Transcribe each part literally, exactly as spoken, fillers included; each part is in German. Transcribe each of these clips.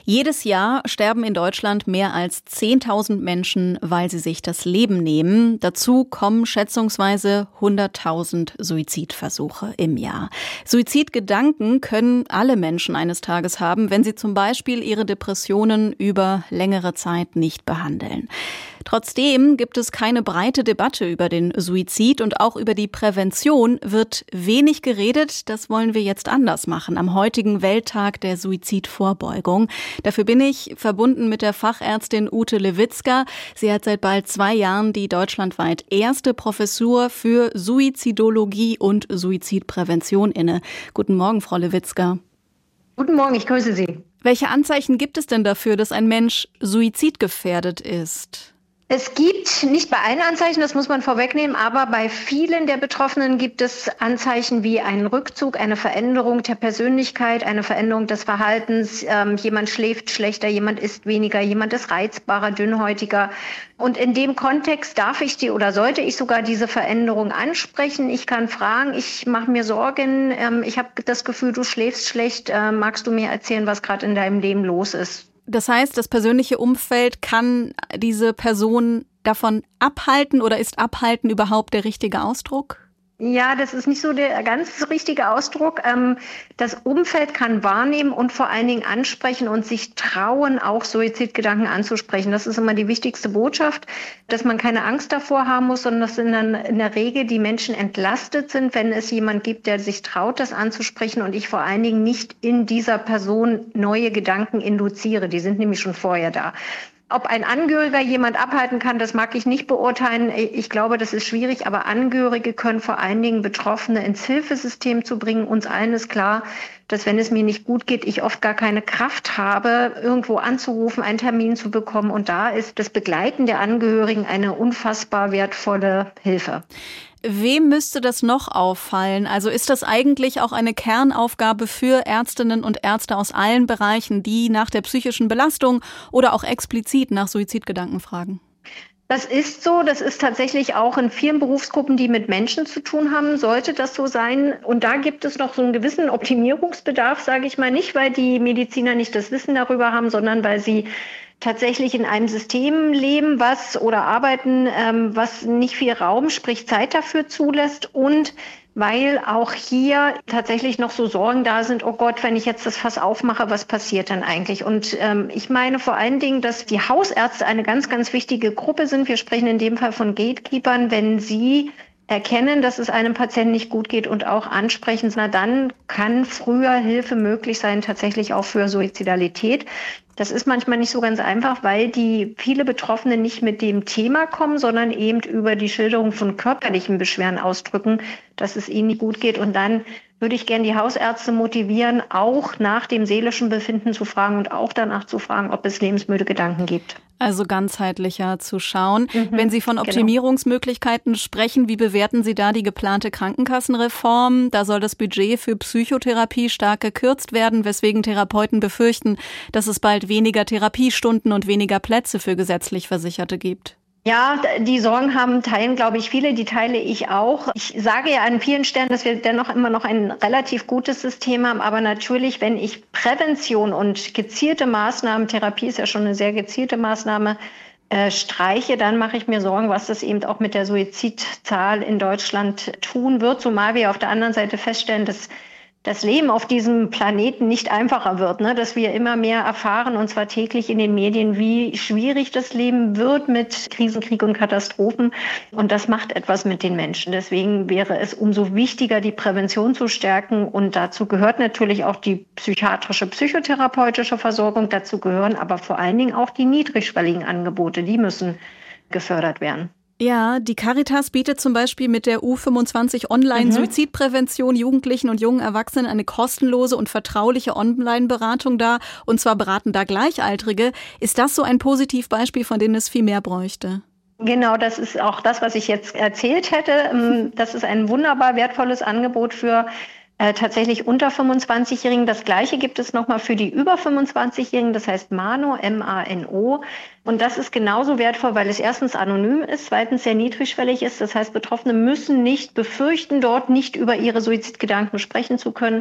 Jedes Jahr sterben in Deutschland mehr als zehntausend Menschen, weil sie sich das Leben nehmen. Dazu kommen schätzungsweise hunderttausend Suizidversuche im Jahr. Suizidgedanken können alle Menschen eines Tages haben, wenn sie zum Beispiel ihre Depressionen über längere Zeit nicht behandeln. Trotzdem gibt es keine breite Debatte über den Suizid und auch über die Prävention wird wenig geredet. Das wollen wir jetzt anders machen am heutigen Welttag der Suizidvorbeugung. Dafür bin ich verbunden mit der Fachärztin Ute Lewitzka. Sie hat seit bald zwei Jahren die deutschlandweit erste Professur für Suizidologie und Suizidprävention inne. Guten Morgen, Frau Lewitzka. Guten Morgen, ich grüße Sie. Welche Anzeichen gibt es denn dafür, dass ein Mensch suizidgefährdet ist? Es gibt nicht bei allen Anzeichen, das muss man vorwegnehmen, aber bei vielen der Betroffenen gibt es Anzeichen wie einen Rückzug, eine Veränderung der Persönlichkeit, eine Veränderung des Verhaltens. Ähm, jemand schläft schlechter, jemand isst weniger, jemand ist reizbarer, dünnhäutiger. Und in dem Kontext darf ich die oder sollte ich sogar diese Veränderung ansprechen. Ich kann fragen, ich mache mir Sorgen, ähm, ich habe das Gefühl, du schläfst schlecht. Äh, magst du mir erzählen, was gerade in deinem Leben los ist? Das heißt, das persönliche Umfeld kann diese Person davon abhalten oder ist abhalten überhaupt der richtige Ausdruck? Ja, das ist nicht so der ganz richtige Ausdruck. Das Umfeld kann wahrnehmen und vor allen Dingen ansprechen und sich trauen, auch Suizidgedanken anzusprechen. Das ist immer die wichtigste Botschaft, dass man keine Angst davor haben muss, sondern dass in der Regel die Menschen entlastet sind, wenn es jemand gibt, der sich traut, das anzusprechen und ich vor allen Dingen nicht in dieser Person neue Gedanken induziere. Die sind nämlich schon vorher da. Ob ein Angehöriger jemand abhalten kann, das mag ich nicht beurteilen. Ich glaube, das ist schwierig, aber Angehörige können vor allen Dingen Betroffene ins Hilfesystem zu bringen. Uns allen ist klar, dass wenn es mir nicht gut geht, ich oft gar keine Kraft habe, irgendwo anzurufen, einen Termin zu bekommen. Und da ist das Begleiten der Angehörigen eine unfassbar wertvolle Hilfe. Wem müsste das noch auffallen? Also ist das eigentlich auch eine Kernaufgabe für Ärztinnen und Ärzte aus allen Bereichen, die nach der psychischen Belastung oder auch explizit nach Suizidgedanken fragen? Das ist so. Das ist tatsächlich auch in vielen Berufsgruppen, die mit Menschen zu tun haben, sollte das so sein. Und da gibt es noch so einen gewissen Optimierungsbedarf, sage ich mal, nicht, weil die Mediziner nicht das Wissen darüber haben, sondern weil sie tatsächlich in einem System leben, was oder arbeiten, ähm, was nicht viel Raum, sprich Zeit dafür zulässt und weil auch hier tatsächlich noch so Sorgen da sind, oh Gott, wenn ich jetzt das Fass aufmache, was passiert dann eigentlich? Und ähm, ich meine vor allen Dingen, dass die Hausärzte eine ganz, ganz wichtige Gruppe sind. Wir sprechen in dem Fall von Gatekeepern, wenn sie erkennen, dass es einem Patienten nicht gut geht und auch ansprechen, na dann kann früher Hilfe möglich sein, tatsächlich auch für Suizidalität. Das ist manchmal nicht so ganz einfach, weil die viele Betroffene nicht mit dem Thema kommen, sondern eben über die Schilderung von körperlichen Beschwerden ausdrücken, dass es ihnen nicht gut geht. Und dann würde ich gerne die Hausärzte motivieren, auch nach dem seelischen Befinden zu fragen und auch danach zu fragen, ob es lebensmüde Gedanken gibt. Also ganzheitlicher zu schauen. Mhm, Wenn Sie von Optimierungsmöglichkeiten sprechen, wie bewerten Sie da die geplante Krankenkassenreform? Da soll das Budget für Psychotherapie stark gekürzt werden, weswegen Therapeuten befürchten, dass es bald weniger Therapiestunden und weniger Plätze für gesetzlich Versicherte gibt. Ja, die Sorgen haben teilen, glaube ich, viele, die teile ich auch. Ich sage ja an vielen Stellen, dass wir dennoch immer noch ein relativ gutes System haben, aber natürlich, wenn ich Prävention und gezielte Maßnahmen, Therapie ist ja schon eine sehr gezielte Maßnahme, äh, streiche, dann mache ich mir Sorgen, was das eben auch mit der Suizidzahl in Deutschland tun wird, zumal wir auf der anderen Seite feststellen, dass das Leben auf diesem Planeten nicht einfacher wird, ne? Dass wir immer mehr erfahren, und zwar täglich in den Medien, wie schwierig das Leben wird mit Krisen, Krieg und Katastrophen. Und das macht etwas mit den Menschen. Deswegen wäre es umso wichtiger, die Prävention zu stärken. Und dazu gehört natürlich auch die psychiatrische, psychotherapeutische Versorgung. Dazu gehören aber vor allen Dingen auch die niedrigschwelligen Angebote. Die müssen gefördert werden. Ja, die Caritas bietet zum Beispiel mit der U fünfundzwanzig Online-Suizidprävention Jugendlichen und jungen Erwachsenen eine kostenlose und vertrauliche Online-Beratung dar. Und zwar beraten da Gleichaltrige. Ist das so ein Positivbeispiel, von dem es viel mehr bräuchte? Genau, das ist auch das, was ich jetzt erzählt hätte. Das ist ein wunderbar wertvolles Angebot für äh, tatsächlich unter fünfundzwanzigjährigen. Das Gleiche gibt es nochmal für die über fünfundzwanzigjährigen, das heißt Mano, M A N O. Und das ist genauso wertvoll, weil es erstens anonym ist, zweitens sehr niedrigschwellig ist. Das heißt, Betroffene müssen nicht befürchten, dort nicht über ihre Suizidgedanken sprechen zu können.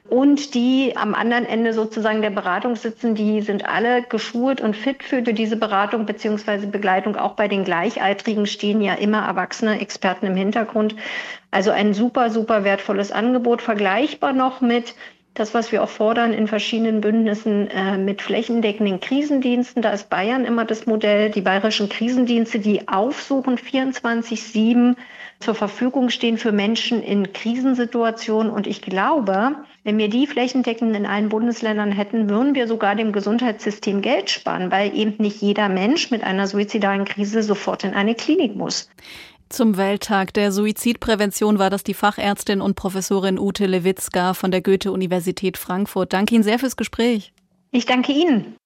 und die am anderen Ende sozusagen der Beratung sitzen, die sind alle geschult und fit für diese Beratung bzw. Begleitung. Auch bei den Gleichaltrigen stehen ja immer erwachsene Experten im Hintergrund. Also ein super, super wertvolles Angebot, vergleichbar noch mit das, was wir auch fordern in verschiedenen Bündnissen äh, mit flächendeckenden Krisendiensten. Da ist Bayern immer das Modell, die bayerischen Krisendienste, die aufsuchen, vierundzwanzig sieben zur Verfügung stehen für Menschen in Krisensituationen. Und ich glaube, wenn wir die flächendeckend in allen Bundesländern hätten, würden wir sogar dem Gesundheitssystem Geld sparen, weil eben nicht jeder Mensch mit einer suizidalen Krise sofort in eine Klinik muss. Zum Welttag der Suizidprävention war das die Fachärztin und Professorin Ute Lewitzka von der Goethe-Universität Frankfurt. Danke Ihnen sehr fürs Gespräch. Ich danke Ihnen.